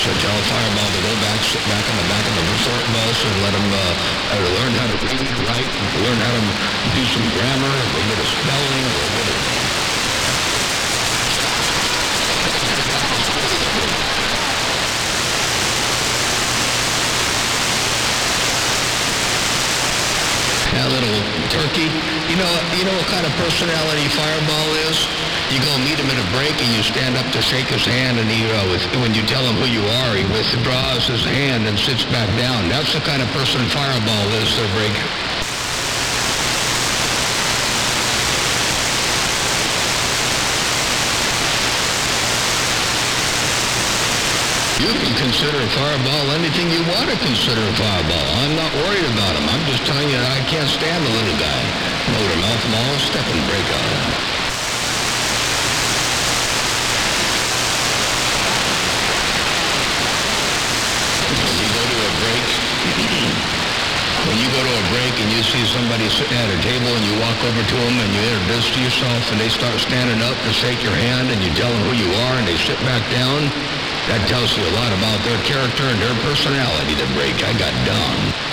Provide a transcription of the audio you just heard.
So tell a fireball to go back, sit back on the back of the resort bus, and let them learn how to read, write, learn how to do some grammar, a little bit of spelling, a little bit of... That little turkey. You know what kind of personality Fireball is? You go meet him at a break and you stand up to shake his hand, and when you tell him who you are, he withdraws his hand and sits back down. That's the kind of person Fireball is to a break. You can consider Fireball anything you want to consider Fireball. I'm not worried about him. I'm just telling you that I can't stand the little guy. Motor mouth, maul, step and break on him. When you go to a break and you see somebody sitting at a table and you walk over to them and you introduce yourself and they start standing up to shake your hand and you tell them who you are and they sit back down, that tells you a lot about their character and their personality. The break, I got done.